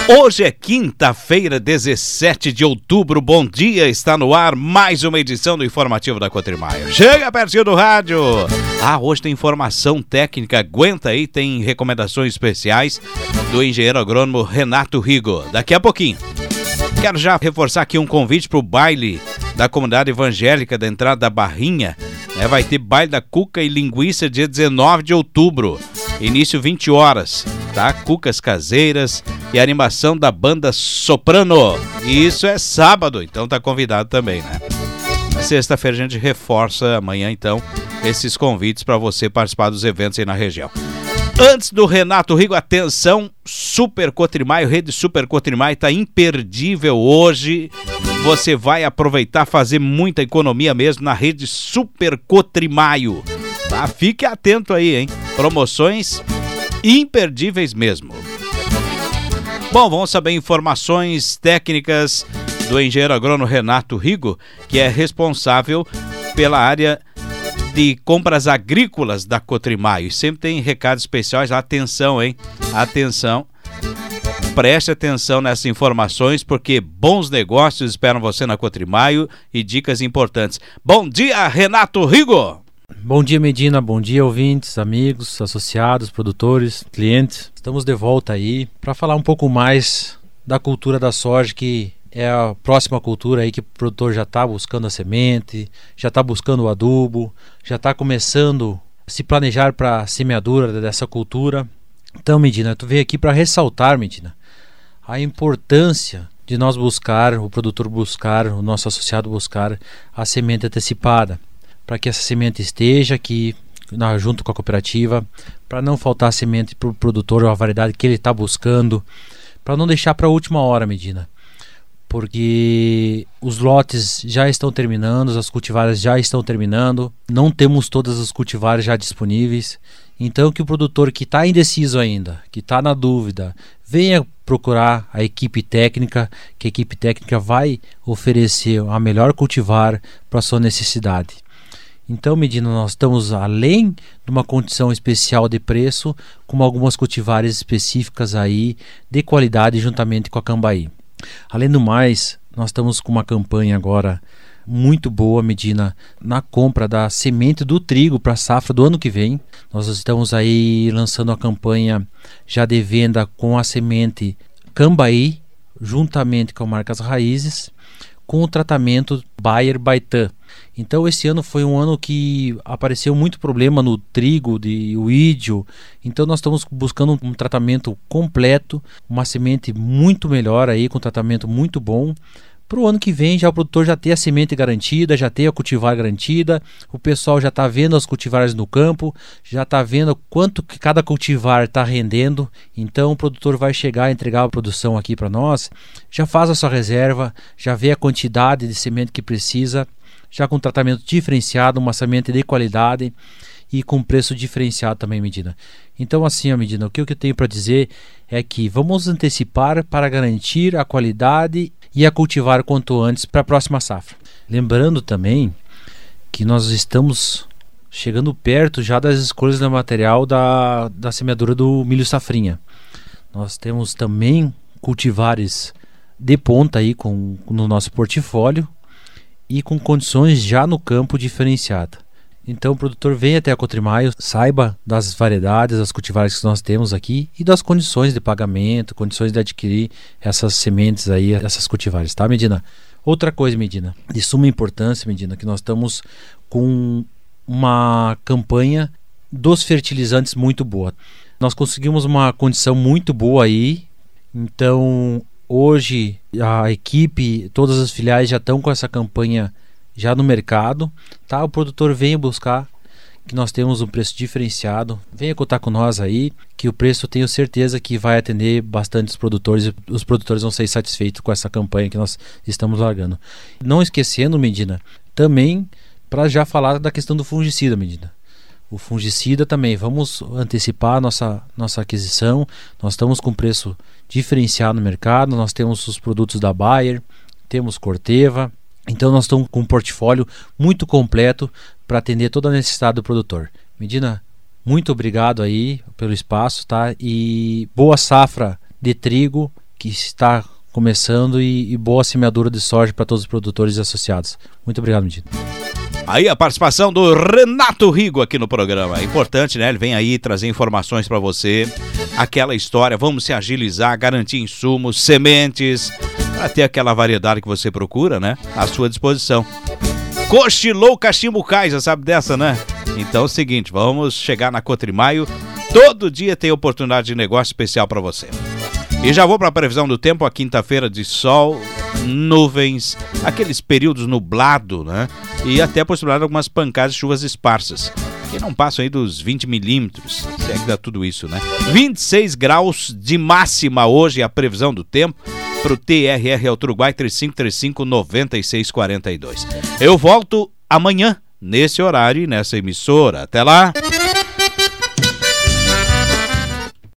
Hoje é quinta-feira, 17 de outubro. Bom dia, está no ar mais uma edição do Informativo da Cotrimaio. Chega pertinho do rádio. Hoje tem informação técnica, aguenta aí, tem recomendações especiais do engenheiro agrônomo Renato Rigo. Daqui a pouquinho. Quero já reforçar aqui um convite para o baile da comunidade evangélica da entrada da Barrinha. Vai ter baile da cuca e linguiça dia 19 de outubro. Início 20 horas, tá? Cucas caseiras e animação da banda Soprano. E isso é sábado, então tá convidado também, né? Na sexta-feira a gente reforça amanhã, então, esses convites para você participar dos eventos aí na região. Antes do Renato Rigo, atenção, Super Cotrimaio, Rede Super Cotrimaio tá imperdível hoje. Você vai aproveitar, fazer muita economia mesmo na Rede Super Cotrimaio. Tá? Fique atento aí, hein? Promoções imperdíveis mesmo. Bom, vamos saber informações técnicas do engenheiro agrônomo Renato Rigo, que é responsável pela área de compras agrícolas da Cotrimaio. Sempre tem recados especiais. Atenção, hein? Atenção. Preste atenção nessas informações, porque bons negócios esperam você na Cotrimaio e dicas importantes. Bom dia, Renato Rigo! Bom dia, Medina, bom dia, ouvintes, amigos, associados, produtores, clientes. Estamos de volta aí para falar um pouco mais da cultura da soja, que é a próxima cultura aí que o produtor já está buscando a semente, já está buscando o adubo, já está começando a se planejar para a semeadura dessa cultura. Então, Medina, tu veio aqui para ressaltar, Medina, a importância de nós buscar, o produtor buscar, o nosso associado buscar a semente antecipada, para que essa semente esteja aqui junto com a cooperativa, para não faltar semente para o produtor, a variedade que ele está buscando, para não deixar para a última hora, Medina, porque os lotes já estão terminando, as cultivares já estão terminando, não temos todas as cultivares já disponíveis. Então que o produtor que está indeciso ainda, que está na dúvida, venha procurar a equipe técnica, que a equipe técnica vai oferecer a melhor cultivar para a sua necessidade. Então, Medina, nós estamos além de uma condição especial de preço, com algumas cultivares específicas aí de qualidade juntamente com a Cambaí. Além do mais, nós estamos com uma campanha agora muito boa, Medina, na compra da semente do trigo para a safra do ano que vem. Nós estamos aí lançando a campanha já de venda com a semente Cambaí, juntamente com marcas raízes, com o tratamento Bayer Baitan. Então esse ano foi um ano que apareceu muito problema no trigo de uídio, então nós estamos buscando um tratamento completo, uma semente muito melhor aí, com um tratamento muito bom, para o ano que vem já o produtor já ter a semente garantida, já ter a cultivar garantida, o pessoal já está vendo as cultivares no campo, já está vendo quanto que cada cultivar está rendendo, então o produtor vai chegar a entregar a produção aqui para nós, já faz a sua reserva, já vê a quantidade de semente que precisa, já com tratamento diferenciado, uma semente de qualidade e com preço diferenciado também, Medina. Então assim, Medina, o que eu tenho para dizer é que vamos antecipar para garantir a qualidade e a cultivar quanto antes para a próxima safra. Lembrando também que nós estamos chegando perto já das escolhas do material da semeadura do milho safrinha. Nós temos também cultivares de ponta aí no nosso portfólio e com condições já no campo diferenciada. Então o produtor vem até a Cotrimaio, saiba das variedades, das cultivares que nós temos aqui e das condições de pagamento, condições de adquirir essas sementes aí, essas cultivares, tá, Medina? Outra coisa, Medina, de suma importância, Medina, que nós estamos com uma campanha dos fertilizantes muito boa. Nós conseguimos uma condição muito boa aí, então hoje a equipe, todas as filiais já estão com essa campanha já no mercado, tá? O produtor venha buscar, que nós temos um preço diferenciado, venha contar com nós aí, que o preço eu tenho certeza que vai atender bastante os produtores e os produtores vão ser satisfeitos com essa campanha que nós estamos largando. Não esquecendo, Medina, também para já falar da questão do fungicida, Medina. O fungicida também, vamos antecipar a nossa aquisição, nós estamos com preço diferenciado no mercado, nós temos os produtos da Bayer, temos Corteva, então nós estamos com um portfólio muito completo para atender toda a necessidade do produtor. Medina, muito obrigado aí pelo espaço, tá? E boa safra de trigo que está começando e boa semeadura de soja para todos os produtores e associados. Muito obrigado, Medina. Aí a participação do Renato Rigo aqui no programa. É importante, né? Ele vem aí trazer informações para você. Aquela história, vamos se agilizar, garantir insumos, sementes, para ter aquela variedade que você procura, né? À sua disposição. Cochilou Cachimbucai, já sabe dessa, né? Então é o seguinte, vamos chegar na Cotrimaio. Todo dia tem oportunidade de negócio especial para você. E já vou para a previsão do tempo, a quinta-feira de sol, nuvens, aqueles períodos nublado, né? E até a possibilidade de algumas pancadas de chuvas esparsas, que não passam aí dos 20 milímetros, se é que dá tudo isso, né? 26 graus de máxima hoje, a previsão do tempo, para o TRR Alto Uruguai 3535-9642. Eu volto amanhã, nesse horário e nessa emissora. Até lá!